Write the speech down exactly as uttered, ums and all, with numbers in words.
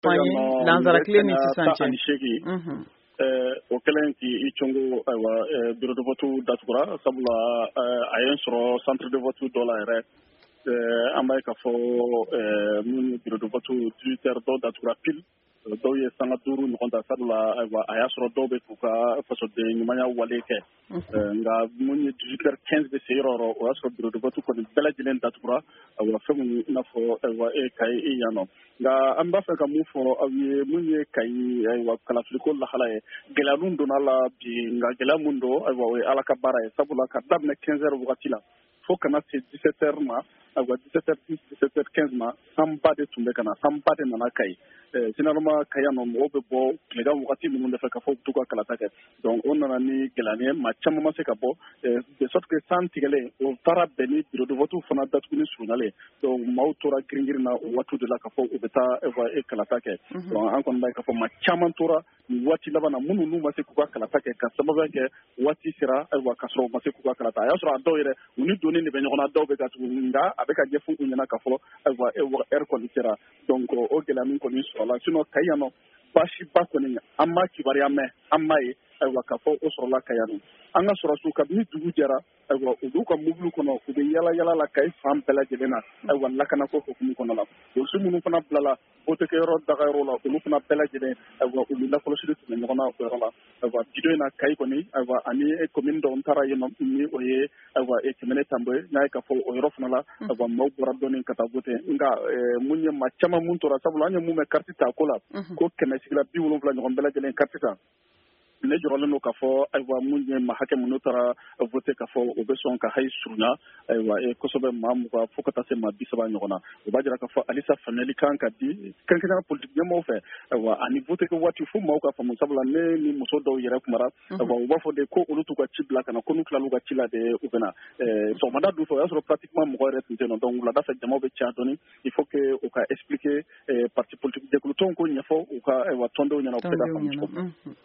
lanzara kile ni sisan cɛ ani seegin o kɛlen k'i cungu ayiwa bureau de vote datugura sabula a ye n sɔrɔ centre de vote dɔ la yɛrɛ an b'a ye k'a fɔ min bureau de vote dix-huit heures dɔw datugura pile dɔw ye sanga duuru ɲɔgɔn ta sabula ayiwa a y'a sɔrɔ dɔw bɛ k'u ka fasoden ɲumanya wale kɛ nka mun ye dix-huit heures quinze bɛ se yɔrɔ o yɔrɔ o y'a sɔrɔ bureau de vote kɔni bɛɛ lajɛlen datugura ayiwa fɛn min i n'a fɔ ayiwa e Kayi e yan nɔ nka an b'a fɛ ka mun fɔ aw ye mun ye Kayi ayiwa kalafiliko lahala ye gɛlɛya dun donna a la bi nka gɛlɛya mun don ayiwa o ye Ala ka baara ye sabula ka daminɛ quinze heures wagati la fo kana se dix-sept heures ma ayiwa dix-sept heures dix dix-sept heures quinze ma sanba de tun bɛ ka na sanba de nana Kayi généralement Kayi yan nɔ mɔgɔw bɛ bɔ tilegan wagati minnu de fɛ ka fɔ u bɛ t'u ka kalata kɛ donc o nana ni gɛlɛya ye maa caman ma se ka bɔ de sorte que san tigɛlen o taara bɛn ni bureau de vote fana datuguni surunyalen donc maaw tora girin-girin na o waati de la ka fɔ u bɛ taa e kalata kɛ donc an kɔni b'a ye k'a fɔ maa caman tora nin waati laban na minnu n'u ma se k'u ka kalata kɛ ka sababuya kɛ waati sera ayiwa k'a sɔrɔ u ma se k'u ka kalata a y'a sɔrɔ a dɔw yɛrɛ u ni donni de bɛ ɲɔgɔn na dɔw bɛ ka tugu nka a bɛ ka ɲɛfɔ u ɲɛna k'a fɔ ayiwa heure kɔni sera donc o gɛlɛya min kɔni sɔrɔla sinon Kayi yan nɔ baasiba kɔni an ma kibaruya mɛn an m'a ye ayiwa k'a fɔ o sɔrɔla Kayi yan nɔ an ka sɔrɔsiw kabini dugu jɛra ayiwa u b'u ka mobili kɔnɔ u bɛ yala yala la Kayi fan bɛɛ lajɛlen na ayiwa lakanako hukumu kɔnɔ la polisi minnu fana bilala votekɛyɔrɔ dagayɔrɔ la olu fana bɛɛ lajɛlen ayiwa u ni lakɔlɔsili tun bɛ ɲɔgɔn na o yɔrɔ la ayiwa bi don in na Kayi kɔni ayiwa ani commune dɔ n taara yen nɔ ni o ye ayiwa Kɛmɛnɛ Tanbɛ n y'a ye k'a fɔ o yɔrɔ fana la ayiwa maaw bɔra dɔɔni ka taa vote nka mun ye maa caman mun tora sabula an ye mun mɛn carte ta ko la ko kɛmɛ sigila bi wolonwula ɲɔgɔn bɛɛ lajɛlen carte ta ne jɔrɔlen don k'a fɔ ayiwa mun ye maa hakɛ minnu taara vote k'a fɔ u bɛ sɔn ka hayi surunya ayiwa kosɛbɛ maa mugan fo ka taa se maa bi saba ɲɔgɔn na o b'a jira k'a fɔ halisa faamuyali kan ka di kɛrɛnkɛrɛnnenya politique ɲɛmɔgɔw fɛ ayiwa ani vote kɛ waati fo maaw ka faamu sabula ne ni muso dɔw yɛrɛ kumara ayiwa u b'a fɔ de ko olu t'u ka ci bila ka na ko n'u tilal'u ka ci la de u bɛ na sɔgɔmada dun fɛ o y'a sɔrɔ pratiquement mɔgɔ yɛrɛ tun tɛ yen nɔ donc wulada fɛ jamaw bɛ caya dɔɔni il faut que u ka expliquer parti politique jɛkulutɔnw ko ɲɛfɔ u ka ayiwa tɔndenw ɲɛna u bɛ se ka faamu cogo min